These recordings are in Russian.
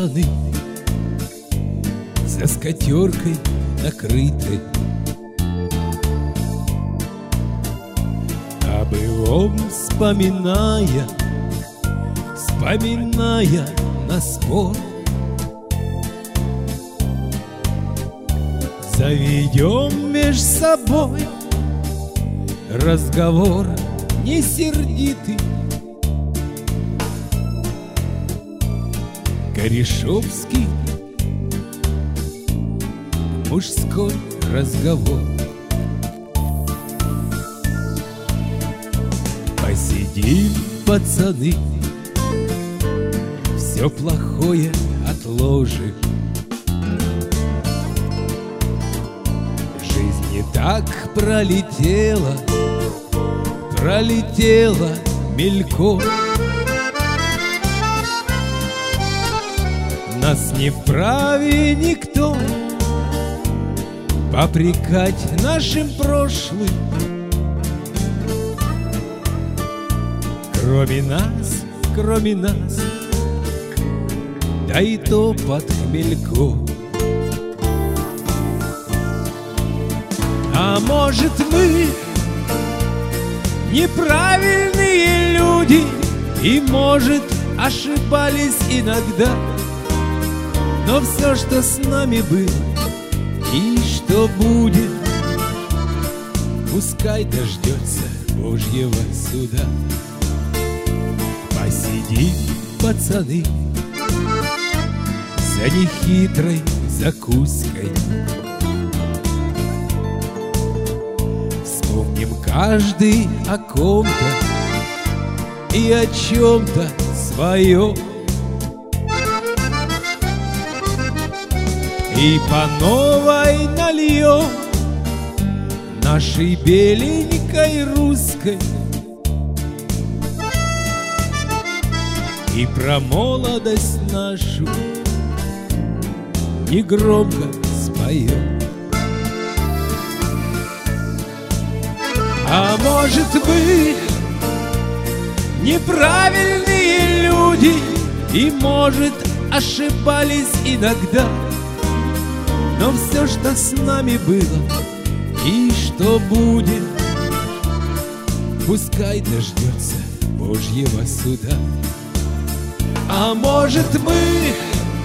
пацаны за скатеркой накрыты. А былом вспоминая на спор, заведем меж собой разговор не сердитый. Корешовский мужской разговор. Посидим, пацаны, все плохое отложим. Жизнь не так пролетела мельком. Нас не вправе никто попрекать нашим прошлым. Кроме нас, да и то под хмельком. А может, мы неправильные люди, и, может, ошибались иногда, но все, что с нами было и что будет, пускай дождется Божьего суда. Посидим, пацаны, за нехитрой закуской, вспомним каждый о ком-то и о чем-то своем, и по новой нальем нашей беленькой русской, и про молодость нашу негромко споем. А может, мы неправильные люди, и, может, ошибались иногда, но все, что с нами было и что будет, пускай дождется Божьего суда. А может, мы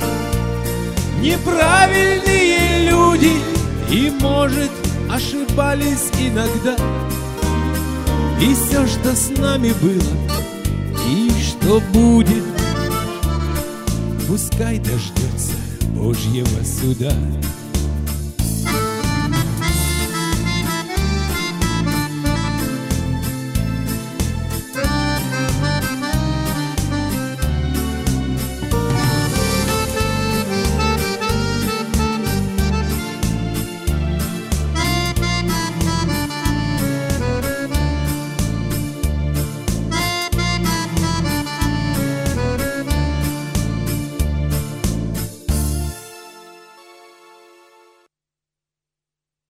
неправильные люди, и, может, ошибались иногда, и все, что с нами было и что будет, пускай дождется Божьего суда.